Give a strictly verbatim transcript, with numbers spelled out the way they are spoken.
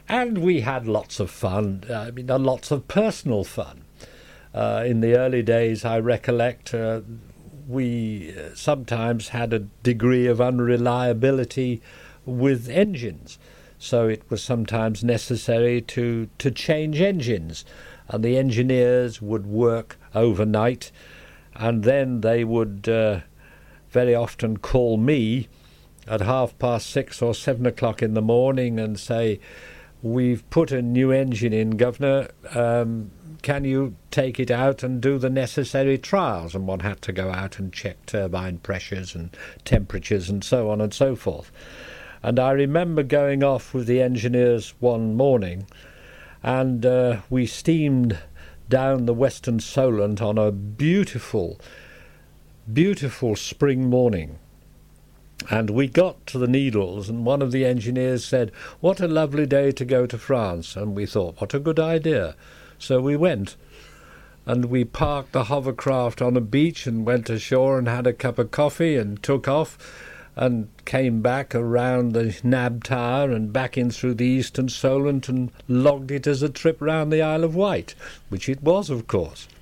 And we had lots of fun, I mean, uh, lots of personal fun. Uh, in the early days, I recollect, uh, we sometimes had a degree of unreliability with engines. So it was sometimes necessary to, to change engines. And the engineers would work overnight, and then they would uh, very often call me at half past six or seven o'clock in the morning and say, "We've put a new engine in, Governor. Um, can you take it out and do the necessary trials?" And one had to go out and check turbine pressures and temperatures and so on and so forth. And I remember going off with the engineers one morning, and uh, we steamed down the Western Solent on a beautiful, beautiful spring morning. And we got to the Needles, and one of the engineers said, "What a lovely day to go to France." And we thought, what a good idea. So we went, and we parked the hovercraft on a beach and went ashore and had a cup of coffee and took off and came back around the Nab Tower and back in through the Eastern Solent and logged it as a trip round the Isle of Wight, which it was, of course.